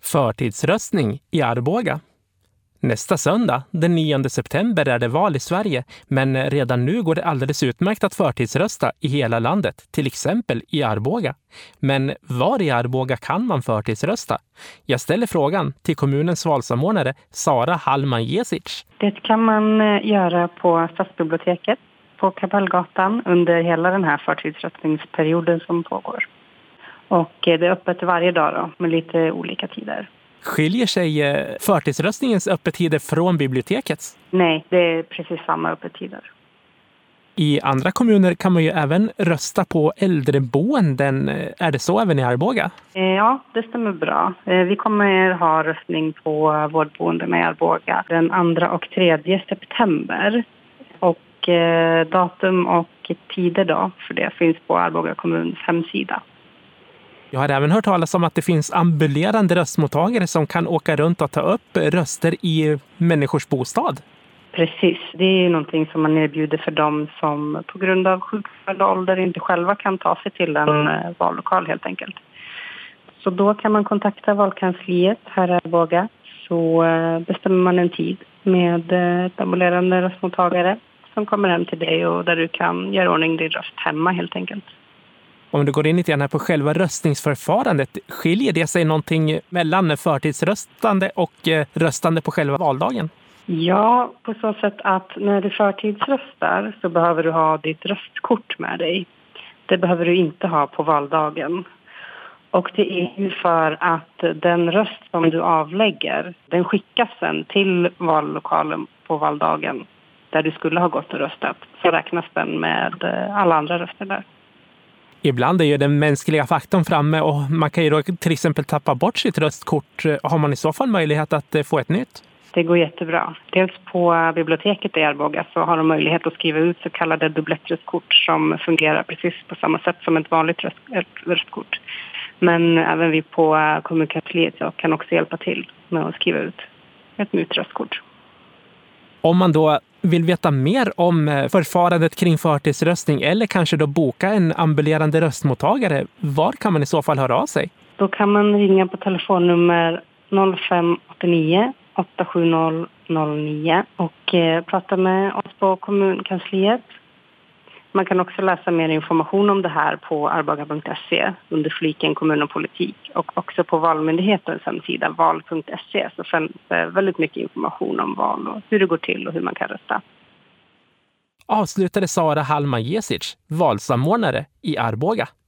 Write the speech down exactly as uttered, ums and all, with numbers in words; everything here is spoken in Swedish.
Förtidsröstning i Arboga. Nästa söndag, den nionde september, är det val i Sverige, men redan nu går det alldeles utmärkt att förtidsrösta i hela landet, till exempel i Arboga. Men var i Arboga kan man förtidsrösta? Jag ställer frågan till kommunens valsamordnare Sara Hallman Jesic. Det kan man göra på Stadsbiblioteket på Kapellgatan under hela den här förtidsröstningsperioden som pågår. Och det är öppet varje dag då, med lite olika tider. Skiljer sig förtidsröstningens öppettider från bibliotekets? Nej, det är precis samma öppettider. I andra kommuner kan man ju även rösta på äldreboenden. Är det så även i Arboga? Ja, det stämmer bra. Vi kommer ha röstning på vårdboenden i Arboga den andra och tredje september. Och datum och tider då, för det finns på Arboga kommuns hemsida. Jag har även hört talas om att det finns ambulerande röstmottagare som kan åka runt och ta upp röster i människors bostad. Precis, det är någonting som man erbjuder för dem som på grund av sjukdom och ålder inte själva kan ta sig till en vallokal helt enkelt. Så då kan man kontakta valkansliet här i Arboga, så bestämmer man en tid med ett ambulerande röstmottagare som kommer hem till dig och där du kan göra ordning din röst hemma helt enkelt. Om du går in lite grann här på själva röstningsförfarandet, skiljer det sig någonting mellan förtidsröstande och röstande på själva valdagen? Ja, på så sätt att när du förtidsröstar så behöver du ha ditt röstkort med dig. Det behöver du inte ha på valdagen. Och det är ju för att den röst som du avlägger, den skickas sen till vallokalen på valdagen där du skulle ha gått och röstat. Så räknas den med alla andra röster där. Ibland är ju den mänskliga faktorn framme och man kan ju då till exempel tappa bort sitt röstkort. Har man i så fall möjlighet att få ett nytt? Det går jättebra. Dels på biblioteket i Arboga så har de möjlighet att skriva ut så kallade dubblettröstkort som fungerar precis på samma sätt som ett vanligt röst, ett röstkort. Men även vi på kommunkansliet kan också hjälpa till med att skriva ut ett nytt röstkort. Om man då vill veta mer om förfarandet kring förtidsröstning eller kanske då boka en ambulerande röstmottagare, var kan man i så fall höra av sig? Då kan man ringa på telefonnummer noll fem åtta nio åtta sju noll noll nio och eh, prata med oss på kommunkansliet. Man kan också läsa mer information om det här på arboga punkt se under fliken kommun och politik och också på Valmyndighetens hemsida val punkt se så finns det väldigt mycket information om val och hur det går till och hur man kan rösta. Avslutade Sara Hallman Jesic, valsamordnare i Arboga.